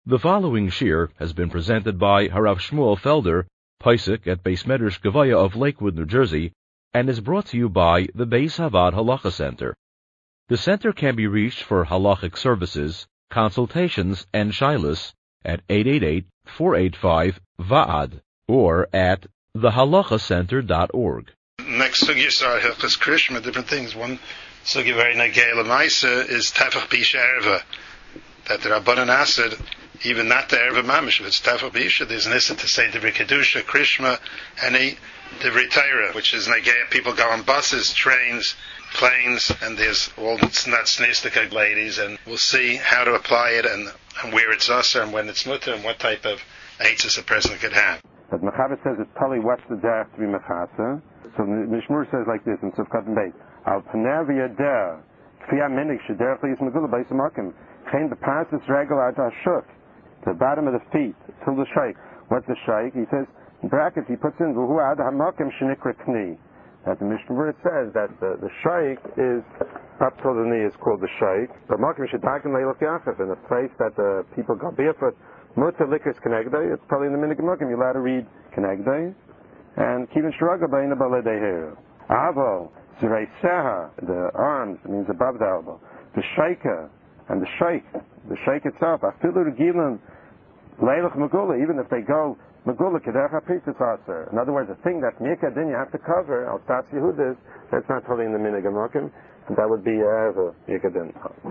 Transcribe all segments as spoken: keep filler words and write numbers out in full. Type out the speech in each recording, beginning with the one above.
The following shir has been presented by Harav Shmuel Felder, Paisik at Beis Medrash Gevaya of Lakewood, New Jersey, and is brought to you by the Beis Havad Halacha Center. The center can be reached for halachic services, consultations, and shilas at eight eight eight, four eight five, V A A D or at the halacha center dot org. Next sugya are Hilchos Krishma, different things. One sugya very negei l'maisa is Tefach B'Isha Erva, that the Rabbanan Asad, even not the Erva Mamish, if it's Tefach B'Isha, there's an issa to say Divrei Kedusha, Krishma, and a Divrei Torah, which is negei. People go on buses, trains, planes, and there's all not snistic ladies, and we'll see how to apply it and, and where it's usher and when it's mutter and what type of eitzes a person could have. But Mechaber says it's tali what's the derech to be mechasa. So Mishmur says like this in Sufkat and Beit. Al paner v'yader kfiyah minig shederech liyis megula b'yis amakim chen b'parsis regel ad hashuk, the bottom of the feet till the shaykh. What's the shaykh? He says in brackets he puts in v'hu ad hamakim shenikra kni. That the Mishmur says that the, the shaykh is up till the knee is called the shaykh. But makim shedakim leilach yachaf, in the place that the people go barefoot. Mutter likers kenegdei, it's probably in the minig makim you're allowed to read kenegdei, and kivin shraga b'ina baledei here. Avo zirei seha, the arms means above the elbow. The shaker and the shake, the shake itself. Afilu regilan leilach megula, even if they go megula kederach hapitzis aser. In other words, the thing that miyaka din you have to cover al tats yehudis, that's not totally in the minig makim, and that would be ever miyaka din.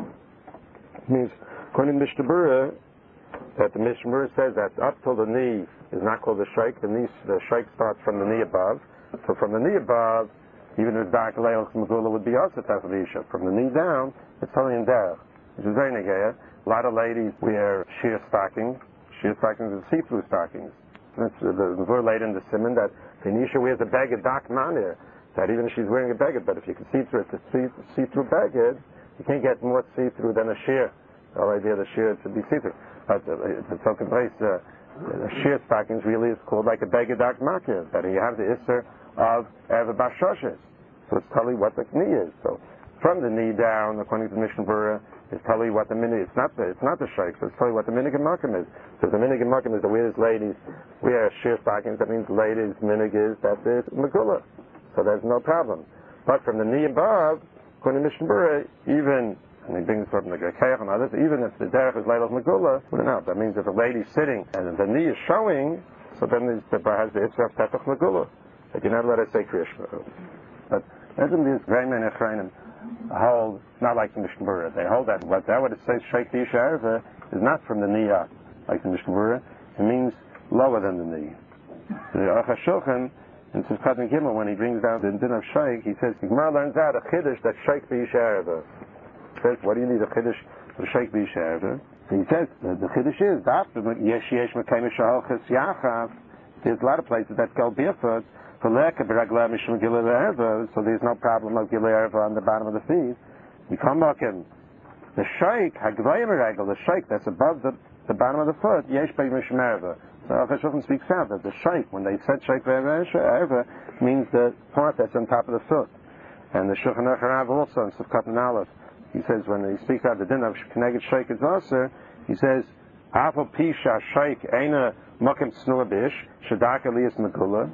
It means according to Mishnah Berurah, that the Mishmur says that up till the knee is not called the shaykh. The knee, the shaykh starts from the knee above. So from the knee above, even if dark leilach megula would be also tefavisha. From the knee down, it's only in derech, which is very negeya. A lot of ladies wear sheer stockings. Sheer stockings are see-through stockings. It's the Mavur later in the simon that the Nisha wears a beged dak manir. That even if she's wearing a beged, but if you can see through it, it's a see-through beged, you can't get more see-through than a sheer. The whole idea of the sheer to be see-through. But uh, the token place, uh, the sheer stockings really is called like a begedak makir, that you have the isser of Erva Bashoshes. So it's totally what the knee is. So from the knee down, according to Mishnah Berurah, is totally what the minig. It's not the it's not the shaykh. So it's totally what the minig and makim is. So the minig and makim is the way as ladies wear sheer stockings. That means ladies minig is that is megula. So there's no problem. But from the knee above, according to Mishnah Berurah, even and he brings from the Gekayach and others, even if the derech is Leilach Megula, wouldn't help. That means if a lady's sitting and the knee is showing, so then the has the Yitzhak Tefach Megula. That you're not allowed to say Krishma. But isn't these very many Echreinim hold, not like the Mishnah Berurah, they hold that what that what it says Sheikh B'Isha Erva is not from the knee up, like the Mishnah Berurah, it means lower than the knee. The Aruch HaShulchan, in Sivkat and Gimel, when he brings down the din of Sheikh, he says, the Gemara learns out a Chiddush that Sheikh B'Isha Erva. What do you need a chiddush for Sheikh B'Isha Erva? He says the, the chiddush is after yesh yesh mekayim shahalchas yachav. There's a lot of places that go barefoot for leka b'ragla mishum gilei erva, so there's no problem of gilei erva on the bottom of the feet. You come back in the sheikh hagvayim regel, the sheikh that's above the, the bottom of the foot yesh by mishum erva. So Aruch HaShulchan speaks out that the sheikh, when they said sheikh b'Isha Erva, means the part that's on top of the foot. And the Shulchan Aruch Harav also in Sivkat and Aleph, he says when he speaks out the din of Keneged Sheikh is also, he says, Afal Pisha Sheikh Eina Makim Snur Bish, Shadak Elias Megula,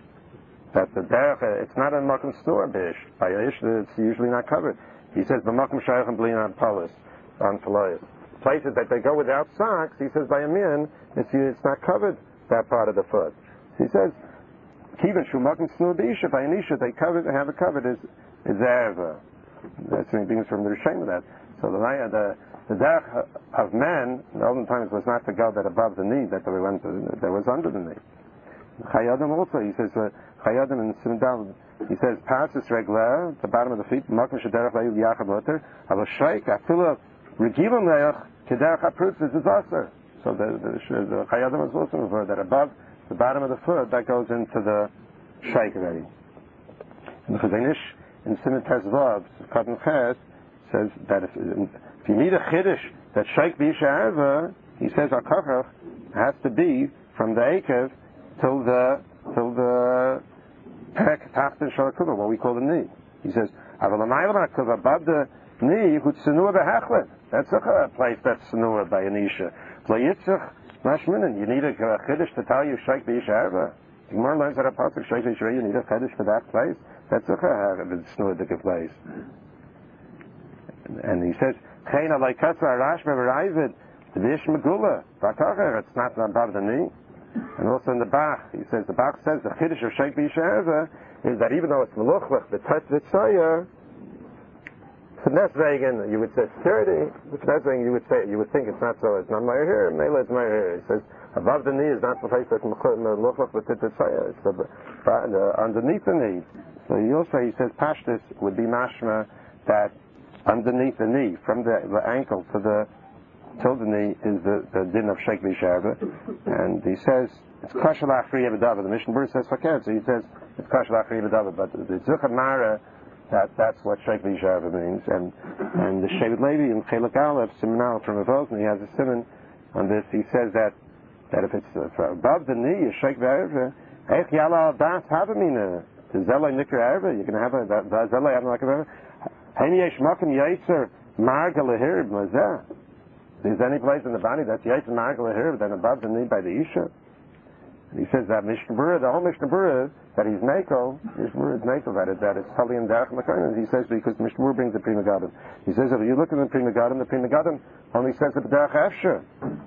that the derech, it's not a Makim Snur Bish. By Ish, it's usually not covered. He says, B'Makim Shaykh and Blin on Polis, on Falayas. Places that they go without socks, he says, by a min, it's, it's not covered, that part of the foot. He says, Kivin Shu Makim Snur Bish, by Anisha, they cover, have it covered, is, is Erva. That's things from the Rishaim of that. So the the the derech of men in the olden times was not to go that above the knee, that they went to, that was under the knee. Chayadim also, he says Chayadim in Simdal, he says Parsis regler, the bottom of the feet, Makim shederech leil yachad loter, alo sheik afilu regilim leich kederech haprutz is aser. So the the, the Chayadim is also referred that above the bottom of the foot that goes into the sheik already. And the Chazanish in Simon Tezvav, Cotton Ches, says that if, if you need a chiddush that Sheikh B'Isha Erva, he says Akachach has to be from the Akev till the till the Pek Tachtin Shalakuva, what we call the knee. He says Avalamaylam above the knee, who's Senua Behechlet. That's a place that's Senua by Anisha. Yitzchak, Mashminin, you need a Chiddush to tell you Sheikh B'Yisharva. The Gemara learns that a pasuk Sheikh B'Yisharva, you need a Chiddush for that place. That's a Chiddush place. And he says, Chein alay katsa arashma v'raivid, T'vish megula, Batacher, it's not above the knee. And also in the Bach, he says, the Bach says the Chiddush of Sheikh B'Yisharva is that even though it's Meluchlich, the Tet V'Tzaya, Nesvegen, you would say thirty. Nesvegen, you would say, you would think it's not so. It's not my hair. Mela is my hair. He says above the knee is not the place that's meluchach with titzaya. It's the, uh, underneath the knee. So he also he says pashtus would be mashma that underneath the knee, from the, the ankle to the till the knee is the, the din of Sheikh B'Yisharva, and he says it's kashal achri yevadav. The Mishnah Berurah says fakir, so he says it's kashal achri yevadav, but the Zuchad Mara. That that's what Sheikh B'Yisharva means, and and the Shevet Levi in Chelak Aleph Simonal from Avos, and he has a simon on this. He says that that if it's uh, above the knee, is Sheikh B'Yisharva, Eich Yala Das Havamina, the Zelay Nikra Erva, you can have a the Zelay Avamina. Hani Yesh Makim Yaitzer Marga Lehirb Mazeh. There's any place in the body that's Yaitzer Marga Lehirb than above the knee by the Isha. He says that Mishnah Berurah, the whole Mishnah Berurah, that he's Meiko, Mishnah Berurah is Meiko, that, it, that it's Tali and Derech Makaran. He says because Mishnah Berurah brings the Prima Gadim. He says if you look at the Prima Gadim, the Prima Gadim only says the Derech Efsher.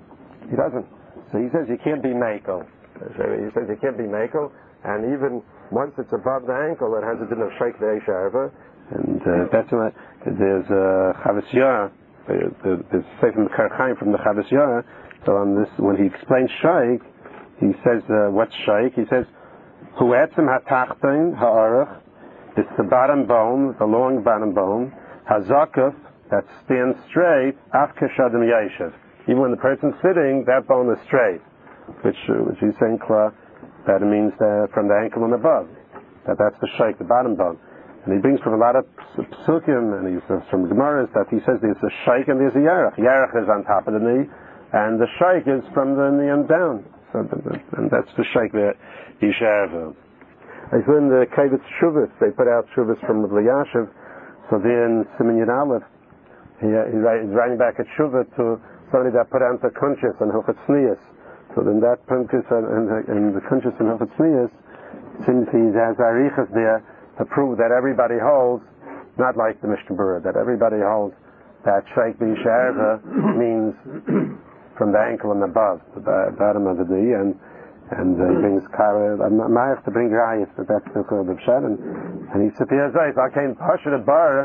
He doesn't. So he says you can't be Meiko. He says you can't be Meiko, and even once it's above the ankle, it has a din of Sheikh B'Yisharva, and uh, that's why there's uh, Chavis Yah, there's Sefer Mekar Chaim from the Chavis Yah. So on this, when he explains Sheikh, he says, uh, what's Sheikh? He says, Huetzim hatachtain ha'arach, it's the bottom bone, the long bottom bone, hazakuf, that stands straight, af keshadim yeshiv. Even when the person's sitting, that bone is straight, which, uh, which he's saying, that it means uh, from the ankle and above, that that's the Sheikh, the bottom bone. And he brings from a lot of psukim, and he's uh, from Gemaras, that he says there's a Sheikh and there's a Yarach. Yarach is on top of the knee, and the Sheikh is from the knee and down. So, and that's the Sheikh B'Yisharva. I saw in the Kavitz Shuvas, they put out Shuvas from Rav Yashiv. So then Siman Yud Aleph, he, he's writing back at Shuvah to somebody that put out the Kunchis and Hilchot Tznius. So then that Kunchis and, and, and the Kunchis and Hilchot Tznius, since he has Arichas there to prove that everybody holds, not like the Mishnah Berurah, that everybody holds that Sheikh B'Yisharva means from the ankle and above, the bottom of the knee, and and uh, he brings kara. I have to bring rayas, but that's the called of Shed, and and he said, "Yes, I came pasha the bar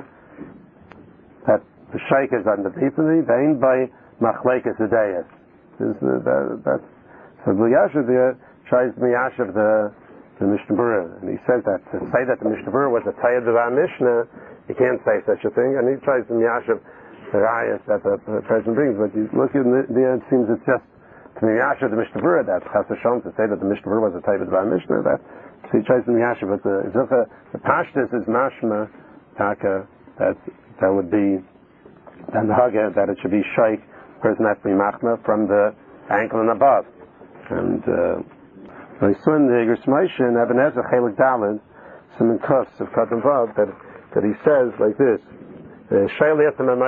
that the sheikh is underneath the knee, vein by machlekes adayas." That's so the Yashiv there tries to miyashiv the the Mishnah Berurah, and he says that to say that the Mishnah Berurah was a tayyid of our Mishnah, you can't say such a thing, and he tries to miyashiv the rayas that the, the person brings, but you look in there, it seems it's just to miyashiv the Mishnah Berurah, that Chas Hashem to say that the Mishnah Berurah was a type of our Mishnah, that so he tries to miyashiv, but the the, the pashtus is mashma taka, that that would be and the haga that it should be sheikh, person has to be machma from the ankle and above, and uh, I saw in the Igros Moshe and Ebenezer Chelik Daled some in Kufs of Kadam Vav that that he says like this. Shaila asked him,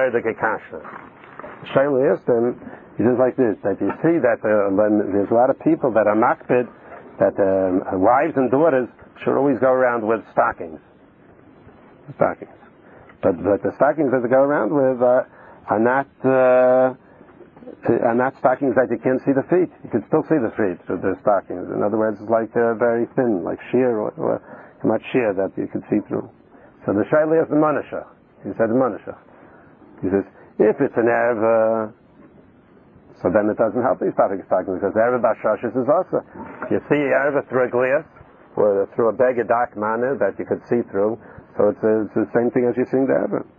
Shaila asked him, he says like this, that you see that uh, there's a lot of people that are makpid, that uh, wives and daughters should always go around with stockings. Stockings. But, but the stockings that they go around with uh, are not uh, are not stockings that you can't see the feet. You can still see the feet through the stockings. In other words, it's like uh, very thin, like sheer, or, or not sheer that you can see through. So the Shaila asked the Manashah. He said Manashah. He says, if it's an Erva, so then it doesn't help these stockings, because Erva Bashashis is also. You see Erva through a glass, or through a bag of dark manner that you could see through, so it's, uh, it's the same thing as you're seeing the Erva.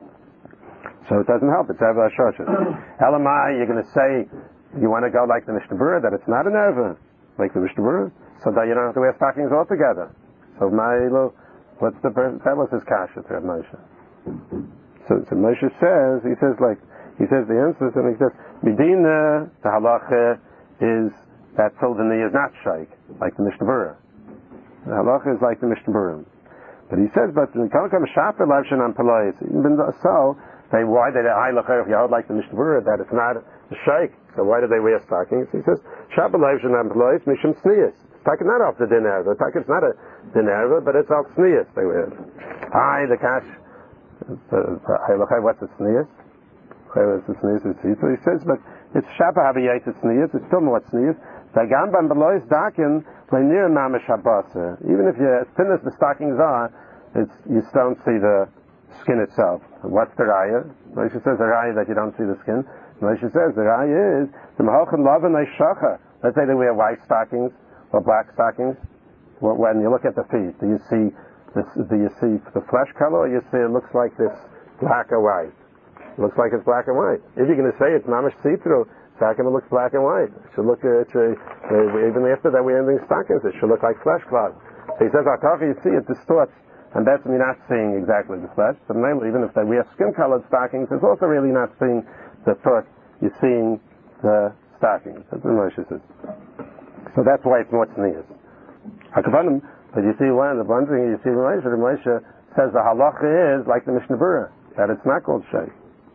So it doesn't help, it's Erva Bashashis. Elamai, you're going to say, you want to go like the Mishnah Berurah, that it's not an Erva, like the Mishnah Berurah, so that you don't have to wear stockings altogether. So Ma'ilo, what's the, that was his kasha to Moshe. So, so Moshe says, he says like, he says the answer is, and he says, Medina, the halacha is that till the knee is not sheikh, like the Mishnah Berurah. The halacha is like the Mishnah Berurah. But he says, but in Kalkam Shaper Lavshan on Palais, even so, they, why they, if you hold like the Mishnah Berurah, that it's not the sheikh. So why do they wear stockings? He says, Shabbat Lev Shanam Plois Mishum Sneas. Taking not off the din erva. It's not a din erva, but it's all sneas they wear. Hi, the cash. What's the sneas? What's the sneas? He says, but it's Shabbat Haviyat sneas. It's still more sneas. The Gambam Belois Dakin near Mamish Habasa. Even if you as thin as the stockings are, it's you don't see the skin itself. What's the raya? Moshe says the raya that you don't see the skin. Moshe says the raya is the Mahochan Lavan Shacha. Let's say they wear white stockings or black stockings. When you look at the feet, do you see this, do you see the flesh color, or you see it looks like this black or white? It looks like it's black and white. If you're going to say it's mamish see-through, it looks black and white. It should look, uh, uh, even after that we're wearing stockings, it should look like flesh cloth. So he says, Ataka, you see, it distorts, and that's me not seeing exactly the flesh. But mainly, even if they wear skin-colored stockings, it's also really not seeing the foot. You're seeing the stockings. That's what Moshe says. So that's why it's more tznius. But you see one, the one thing you see in Moshe, Moshe says the halacha is like the Mishnah Berurah, that it's not called sheikh.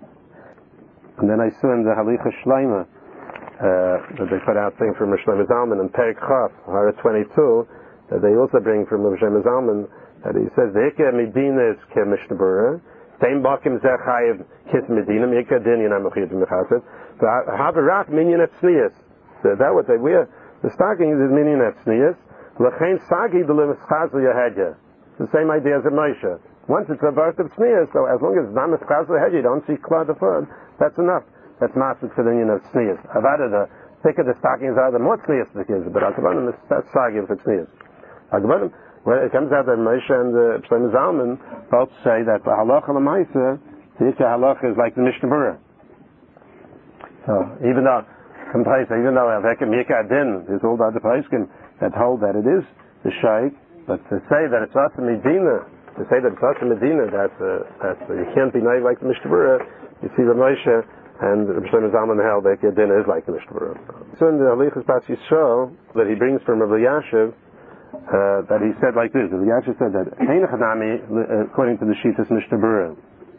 And then I saw in the Halicha Shleima, uh, that they put out thing from Rosh Zalman in Perik Chaf, Hara twenty-two, that they also bring from Rosh Zalman, that he says, the Ikka Medina is ke Mishnah Berurah, Teim Bakim Zeh Chayiv Kis Medina, Mikka Din Yinam Mechid Mechaset, so Havarach Minyan Et Tznius. So that what they wear. The stockings is Minyan Et Tznius, L'chein Sagi D'Lim Schazl Yehedya. It's the same idea as a Moshe. Once it's a birth of tznius, so as long as it's not Schazl Yehedya, you don't see Klad the foot, that's enough. That's massive for the union of tznius. Avada, the thicker the stockings are, the more tznius the kids. But Akabanim is that's Sagi for tznius. Akabanim, when it comes out that Moshe and the Shlomo Zalman both say that the halacha l'maisa, the Yitcha halacha is like the Mishnah Berurah. So even though, even though Aveka Mika Din, there's all the other Paiskim that hold that it is the sheikh, but to say that it's Asa Medina, to say that it's Asa Medina, that's, uh, that's uh, you can't be naive like the Mishnah Berurah. You see the Moshe and the Shlomo Zalman held that Din is like the Mishnah Berurah. So in the Halichas Bas Yisrael that he brings from Rabbi Yashiv, uh, that he said like this. Rabbi Yashiv said that according to the Shitas Mishnah Berurah,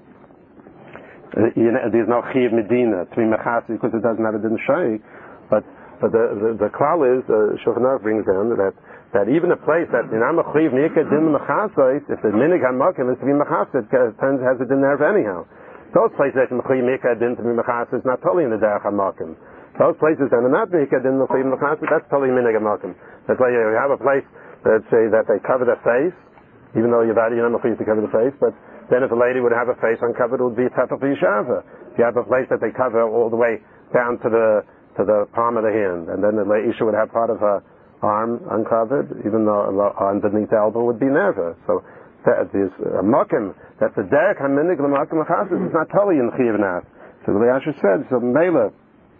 Uh, you know, there's no Chiv Medina to be Mechasi because it doesn't have a din sheikh, but but the the, the klal is uh, Shulchan Aruch brings down that that even a place that in Amachiv Mika din Mechasais, if the minig hamakim is to be Mechasai, it turns has a din there anyhow. Those places that Mechiv Mika din to be Mechasai is not totally in the derech hamakim. Those places that are not Mika din Mechiv Mechasai, that's totally minig hamakim. That's why you have a place that say that they cover their face, even though you're not Mechiv to cover the face, but then if a lady would have a face uncovered, it would be a tefach b'yishava. If you have a place that they cover all the way down to the to the palm of the hand, and then the isha would have part of her arm uncovered, even though underneath the elbow would be nerva. So there's a makim that the derek haminig l'makim l'chasis is not totally in chiyavnat. So the Yasha said, so mela,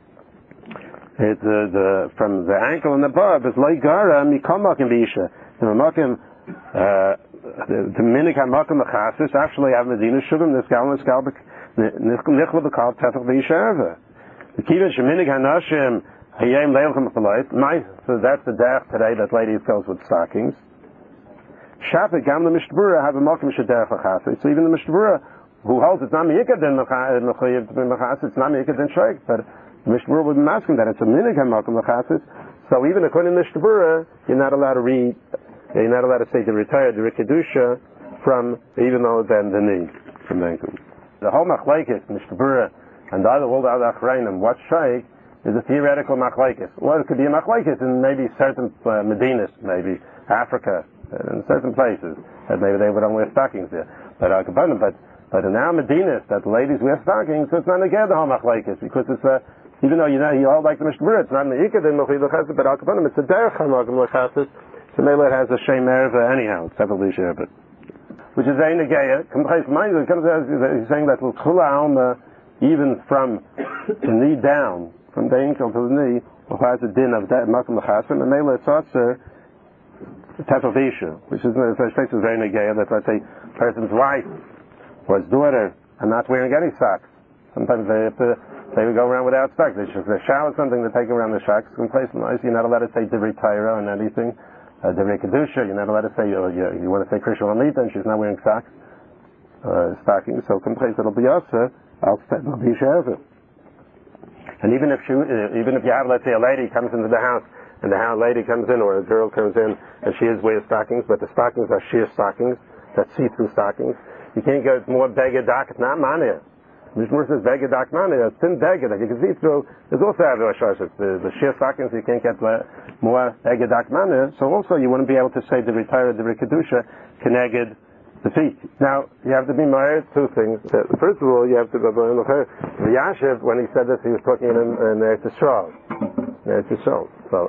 it uh, the from the ankle and above is like gara mikom makim b'isha. The makim. The minik hamakim lechasis actually have medina shuvim this galon skalbik nichla b'kal tefach v'yisherva. The kivin sheminik hanashim hayem leilchem b'chalayt. So that's the derech today that ladies goes with stockings. Shapik gam the Mishnah Berurah have a makim shederech lechasis. So even the Mishnah Berurah who holds it's not miyikad din mechayiv mechasis, it's not miyikad din sheikh, but the Mishnah Berurah would be asking that it's a minik hamakim lechasis. So even according to Mishnah Berurah, you're not allowed to read. You're not allowed to say to retire the Rikidusha from, even though then the knee, from the ankle. The whole machlaikis, Mishnah Berurah, and the other, all the other achrayim, what sheikh, is a theoretical machlaikis. Well, it could be a machlaikis in maybe certain uh, Medinas, maybe Africa, uh, in certain places, that maybe they would only wear stockings there. But uh, but but in our Medinas, that the ladies wear stockings, so it's not again the whole machlaikis, because it's a, uh, even though you know, you all like the Mishnah Berurah, it's not an ikad in Mechiv L'Chassid, but Al-Kabanim, it's a derech hamakim L'Chassid. So maybe it has a shem erva anyhow, it's separately shared, which is a negeya. Mind you, it comes out, he's saying that l'chula alma, even from the knee down, from the ankle to the knee, has a din of that makom l'chasim, and maybe it's also tefavisha, which is the first place is very negeya. That let's say a person's wife or his daughter are not wearing any socks. Sometimes they have to, they would go around without socks. They should shower something to take around the socks. In place, you're not allowed to say divrei Torah and anything. Uh, the Kedusha, you're not allowed to say, uh, you, you want to say Krishna Lamita, and she's not wearing socks, uh, stockings, so complete it'll be also, I'll say it'll be Shavah. And even if she, even if you have, let's say, a lady comes into the house, and the house lady comes in, or a girl comes in, and she is wearing stockings, but the stockings are sheer stockings, that's see-through stockings. You can't go more beggar docket, not mania. Mishmur says beggar docket mania, a thin beggar that you can see through. There's also Avera Shoshes, the, the sheer stockings, you can't get more beggar docket mania. So also you wouldn't be able to say the retire the Kedusha connected the feet. Now, you have to be married two things. First of all, you have to go by the Yashiv, when he said this, he was talking in, in Eretz Yisrael. In Eretz Yisrael. So,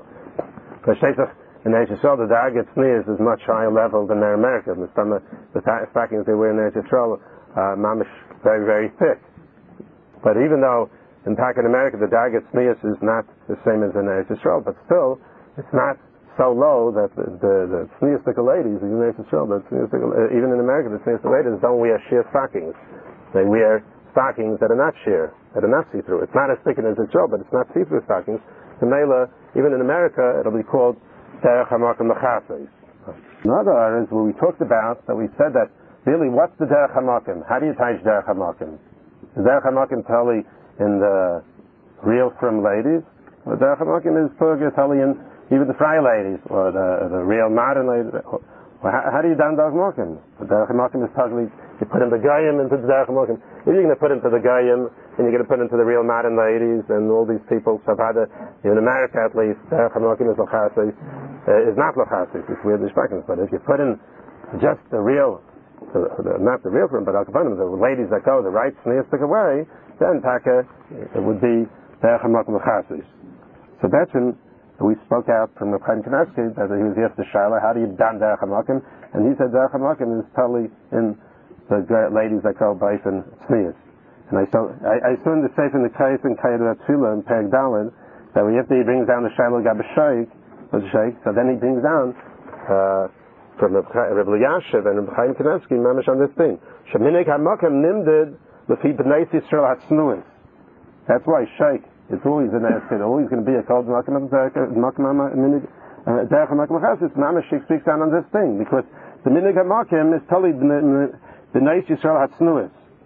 in Eretz Yisrael, the Daget Sneers is much higher level than in America. The, the stockings they wear in Eretz Yisrael are mamish very, very thick. But even though in back in America the Daget Sneers is not the same as in Eretz Yisrael, but still, it's not so low that the the, the sneerstickel ladies, even in Israel, the uh, even in America, the sneerstickel ladies don't wear sheer stockings. They wear stockings that are not sheer, that are not see-through. It's not as thick as Israel, but it's not see-through stockings. The Mela, even in America, it'll be called derech hamakom lechasos. Another is where we talked about that we said that really, what's the derech hamakom? How do you teach derech hamakom? Is derech hamakom totally in the real frum ladies? Or derech hamakom is totally in even the fry ladies, or the, the real modern ladies. Well, how, how do you down Derech Mokim? The Derech Mokim is totally, you put in the Goyim into the Derech Mokim. If you're going to put into the Goyim, and you're going to put into the real modern ladies, and all these people, so either, in America at least, Derech Mokim is Lachasis, uh, is not Lachasis, it's weird Nishpakins. But if you put in just the real, the, the, not the real from, but Al-Kapanim, the ladies that go the right sneerstic away, then Taka, it would be Derech Mokim Lachasis. So that's in, we spoke out from the Chaim Kanevsky that he was asked the Shaila, how do you dan Derech HaMakim? And he said Derech HaMakim is totally in the ladies that go bite and sneers. And I saw, I, I saw in the Sefer in the Kais and Kayed Tefillah and Perek Daled that when after he brings down the Shaila Gab Sheikh, so then he brings down uh, from Reb Yashiv and Reb Chaim Kanevsky, mamish on this thing. Sheminik HaMakim nimdid lefi b'nei Yisrael hatznuis. That's why Sheikh. It's always an it's always going to be a called Makim of Derech Minig Derech Makim Chasis. Mamash speaks down on this thing because the Minig Makim is totally the Neis Yisrael Hatznuis.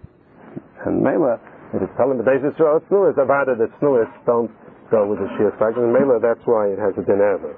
And Mela, if it's telling the Neis Yisrael Hatznuis, Avada that Snuis don't go with the Shia Spike. And Mela, that's why it has a din ever.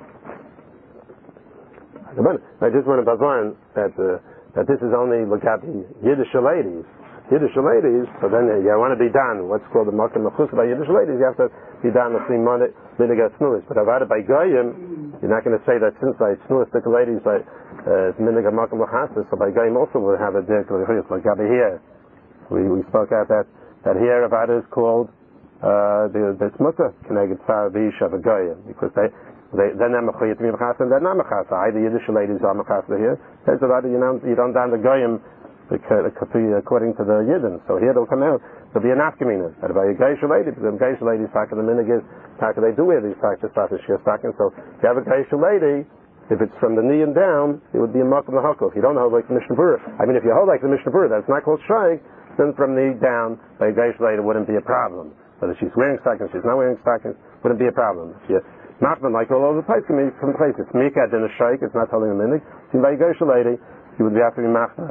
I just want to bazarn that uh, that this is only Lagabi Yiddish ladies. Yiddish ladies, so then you want to be done. What's called the Makim Mechus by Yiddish ladies, you have to be done the same minute Minigat Snuis. But Avada by Goyim, you're not going to say that since I Snuistic ladies by Minigat Makim Mechasis, so by Goyim also will have a direct like Gabi here. We we spoke out that that here Avada is called uh, the the Tzmuta Keneged Far Vish of a Goyim because they they they're not Mechuyat Mechasa and they're not Mechasa. Either Yiddish ladies are Mechasa here. Says Avada you know you don't down the Goyim according to the Yidden. So here they'll come out, there'll be an afkamina. But by a Geisha lady, because the Geisha lady, Taka, the minig is, Taka, they do wear these practice Taka, Shia Stocking. So if you have a Geisha lady, if it's from the knee and down, it would be a Makom Lahako. If you don't hold like the Mishnah Berurah, I mean, if you hold like the Mishnah Berurah, that's not called Shaykh, then from the knee down, by a Geisha lady, wouldn't be a problem. Whether she's wearing stockings, she's not wearing stockings, wouldn't be a problem. If you knock them like all over the place, from the place, it's Mikad in a Shaykh, it's not holding a minig. So by a Geisha lady, you would be after the Machna.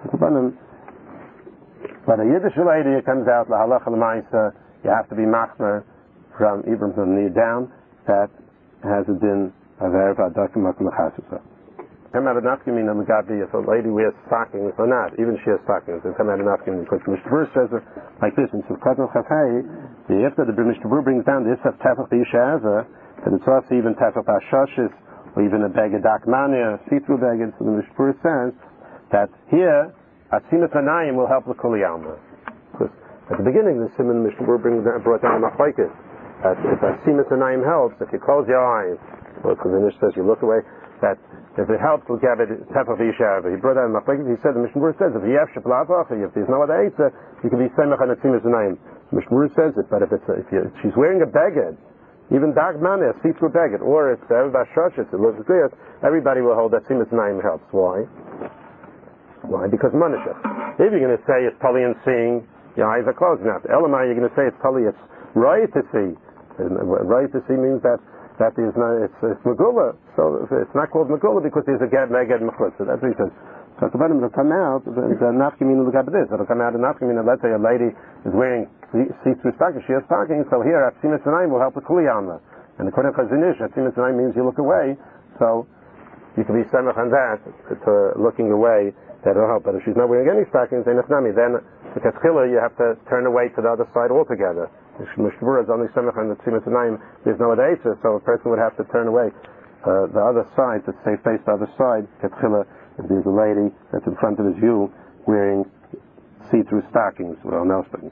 But a Yiddish lady, it comes out, la halacha l'maisa, you have to be machmer from, even from the knee down, that has a din of erev adakim makom l'chasusa. Come out of nafkamina l'gabi, if a lady wears stockings or not, even she has stockings, they come out of nafkamina, because the Mishnah Berurah says it like this, in Sivkat al-Chafei, after the Mishnah Berurah brings down this of tefach b'yisha'eva, that it's also even tefach b'ashashis, or even a beged dakmania, see-through beged, so the Mishnah Berurah says, that here, Atzimat Hanayim will help the Kuli Alma. Because at the beginning, the Simon Mishnah Berurah brought down the Machlokes. That if Atzimat Hanayim helps, if you close your eyes, well, because the Mishnah says you look away, that if it helps, we'll give it Tefach Yishav. He brought down the Machlokes. He said, the Mishnah Berurah says, if you have Sheplavach, if there's no other Eitzah, you can be Semach and Atzimat Hanayim. The Mishnah Berurah says it, but if it's if, you, if she's wearing a beged, even Dag Maneh, see-through beged, or if everybody shushes, it looks good, everybody will hold that Atzimat Hanayim helps. Why? Why? Because manisha. If you're going to say it's tali and seeing, your eyes are closed. Now, Elamai, you're going to say it's tali, it's right to see. Right to see means that that is not, it's, it's megula. So it's not called megula because there's a gad megad mechutz. So that's what he says. So at the bottom it'll come out, the nafkamina look at this. It'll come out in nafkamina. Let's say a lady is wearing see, see through stockings. She has stockings, so here Atzimus Anayim will help with Kuliyama. And according to Chazon Ish, Atzimus Anayim means you look away, so you can be samach on that, to looking away, that'll help. But if she's not wearing any stockings, then the Ketchila, you have to turn away to the other side altogether. If Mishtabura is only samach on the Atzimus Anayim, there's no Adaisa, so a person would have to turn away uh, the other side, to say face the other side, Ketchila, if there's a lady that's in front of his view wearing see-through stockings, well, no stockings.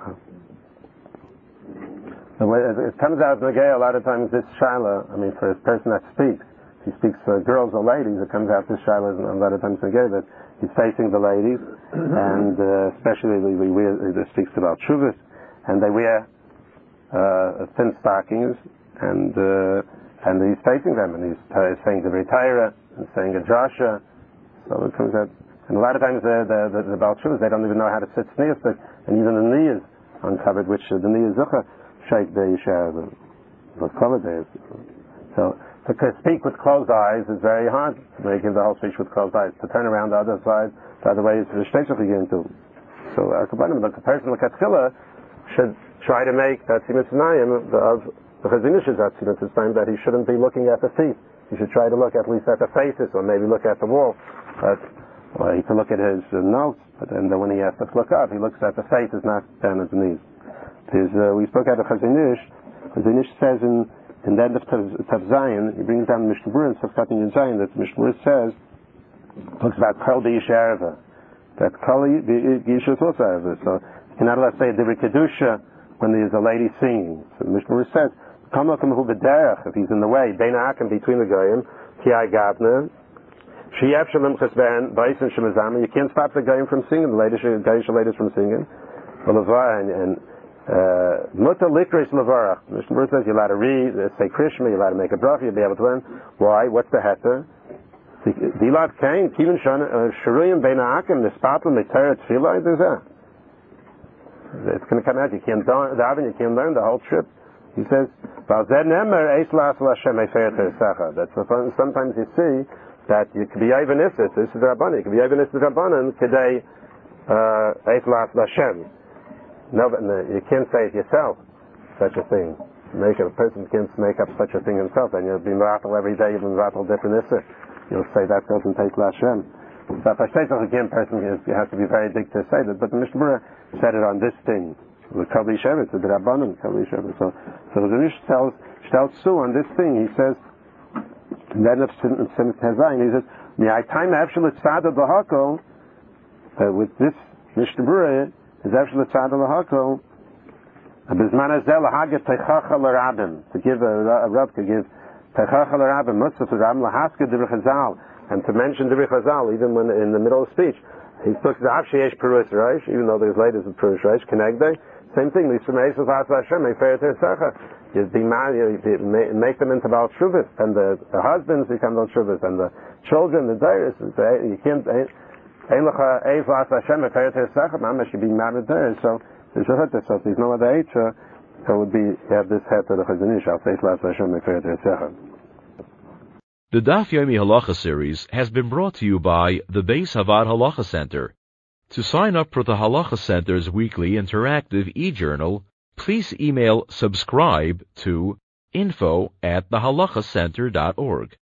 The way it comes out in the gay, a lot of times this shaila, I mean, for a person that speaks, he speaks for girls or ladies, it comes out this shaila a lot of times in the gay that he's facing the ladies, and uh, especially we wear, it speaks about shuvas, and they wear uh, thin stockings, and uh, and he's facing them, and he's uh, saying the retire, and saying a drasha, so it comes out. And a lot of times the the, the, the Baal Shuvas, they don't even know how to sit sneers, and even the knee is uncovered, which uh, the knee is zucha. Shake the Yishar, the color days. So, to speak with closed eyes is very hard, making the whole speech with closed eyes. To turn around the other side, the other way is the shteitzach again too. So, the person with Katzchila should try to make that Atzimus Anayim of the Chazon Ish's Atzimus Anayim, that he shouldn't be looking at the feet. He should try to look at least at the faces, or maybe look at the wall. But, or he can look at his uh, notes, but then when he has to look up, he looks at the faces, not down his knees. Is, uh, we spoke out of Chazon Ish. Chazon Ish says in, in the end of Tav Zayin, he brings down Mishnah Berurah and Safkat in Zayin, that Mishnah Berurah says, talks about Kol B'Yish Ereva, that Kol B'Yish is also Ereva. So you cannot let say Divrei Kedusha when there's a lady singing. So Mishnah Berurah says, Kam Lakum Hu B'Derech, if he's in the way, Bein Ha'akim, between the Goyim, Ki Ai Gavna, Sheyef Shalem Chesben, Bais and Shemazama, you can't stop the Goyim from singing, the ladies, Goyish ladies from singing. Well, and, and Mutter likris levarach. Mishnah Berurah says you're allowed to read, uh, say Krishma, you're allowed to make a bracha, you'll be able to learn. Why? What's the heter? Dilad kain kivin sharuyim bein ha'akim nispatlam miteret tefillah. It's going to come out. You can't daven, you can't learn the whole trip. He says, that's sometimes you see that you could be Ivanissus. This is the Rabbanan. You could be Ivanissus Rabbanan today. Eislas Lashem. No, but you can't say it yourself, such a thing. Make a, a person can't make up such a thing himself, and you'll be meratel every day, you'll be meratel different issa. You'll say that doesn't take Lashem. So if I say something again, person has to be very big to say that, but the Mishnah Berurah said it on this thing. The Kavli Shevet, the Rabbanan Kavli Shevet. So, so the Nish tells, tells Sue on this thing, he says, and then of Simit Hazayin, he says, Mi'ai time actually tzad b'hako, with this Mishnah Berurah, is actually tzad l'hako. Bizman hazel haget techacha l'rabim, to give a, a rab to give techacha l'rabim, mutzah to rabim lahaska divrei chazal, and to mention divrei chazal even when in the middle of speech. He took the av sheyesh perus reish, even though there's ladies with perus reish, kenegdei. Same thing. Lismeisav has Hashem mefer tersacha. You be married, you make them into Baal Shuvas, and the, the husbands become Baal Shuvas, and the children, the dairis. You can't. Ein lecha eiv las Hashem mefer tersacha. Mama should be married there. So there's a heta. So if there's no other heta, so it would be you have this heta the Chazon Ish. Al eiv las Hashem mefer tersacha. The Daf Yomi Halacha series has been brought to you by the Beis Havad Halacha Center. To sign up for the Halacha Center's weekly interactive e-journal, please email subscribe to info at the halacha center dot org.